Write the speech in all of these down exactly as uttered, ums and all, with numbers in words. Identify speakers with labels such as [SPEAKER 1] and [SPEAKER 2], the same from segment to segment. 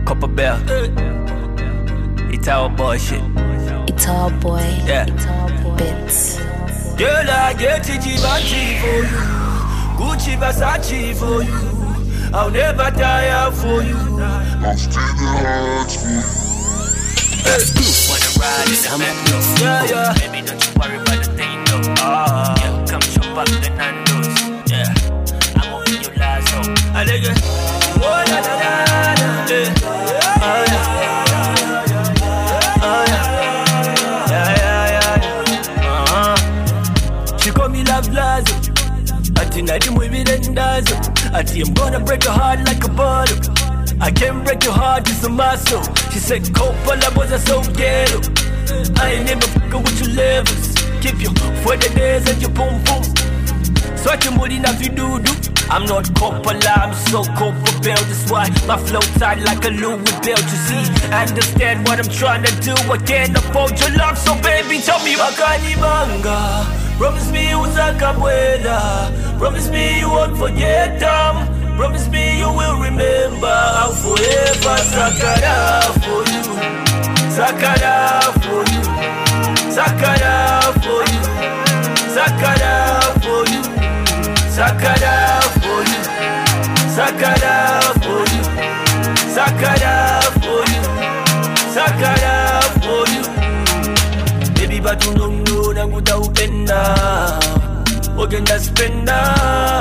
[SPEAKER 1] Copper Bell. It's our boy shit.
[SPEAKER 2] It's our boy.
[SPEAKER 1] Yeah.
[SPEAKER 2] It's our boy. Bits.
[SPEAKER 1] Girl, I get Givenchy for you. Gucci Versace for you. I'll never tire for you.
[SPEAKER 3] I'm stealing hearts for you.
[SPEAKER 1] Wanna ride in the Mentos? Yeah, yeah. Baby, don't you worry about the thing, no. Ah, yeah, come chop up the Nandos. Yeah, I'm on your last home. I like it. Oh, la, la, la, la. Yeah. Oh, yeah. Oh, yeah. Yeah, yeah, yeah. Uh-huh. She call me Love Lazo. I think I do with it and does it. I think I'm gonna break her heart like a bottle. I can't break your heart, it's a muscle. She said, Coppola was a so ghetto. I ain't never fucking with your levels. Keep you for the days and your boom boom. So I can body enough you do do. I'm not Coppola, I'm so Copper Bell. That's why my flow tight like a Louis belt. You see, understand what I'm trying to do. I can't afford your love, so baby, tell me Makani Banga. Promise me you was a cabuela. Promise me you won't forget them. Promise me you will remember. I'll forever Sakara for you. Sakara for you. Sakara for you. Sakara for you. Sakara for you. Sakara for you. Sakara for you. Sakara for you. Baby, but you don't know that without upenda. Ogenda spenda.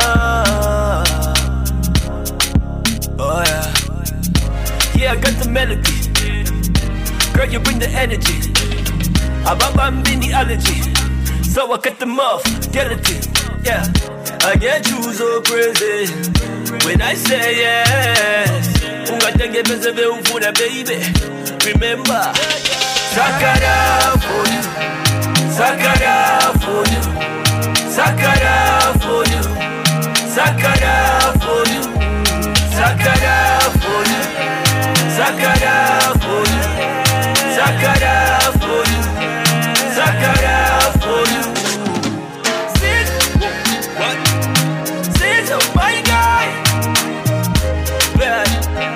[SPEAKER 1] Oh yeah. Yeah, I got the melody. Girl, you bring the energy. I'm in the allergy. So I cut them off, guilty. Yeah, I get you so crazy when I say yes. Ungatenge pesa for the baby. Remember, Sakara for you. Sakara for you. Sakara for you. Sakara for you. Sakara for you, Sakara for you, Sakara for you, Sakara for you. Sid, what? Sid, oh my guy. Man,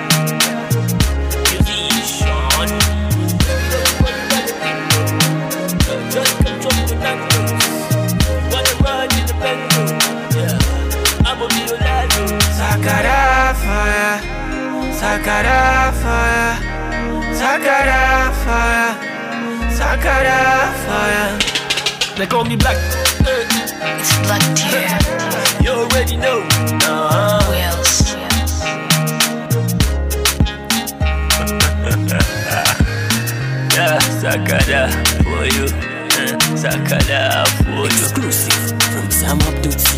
[SPEAKER 1] you see Sean. Just control the numbers. Wanna run in the bend. Yeah, I'ma be your lad. Sakara fire, Sakara fire, Sakara fire, Sakara fire. They call me Black.
[SPEAKER 2] It's Black Tear.
[SPEAKER 1] You already know. Uh-huh.
[SPEAKER 2] Who else?
[SPEAKER 1] Yeah, Sakara for you. Uh, Sakara for you.
[SPEAKER 4] Exclusive from Sam Abdul.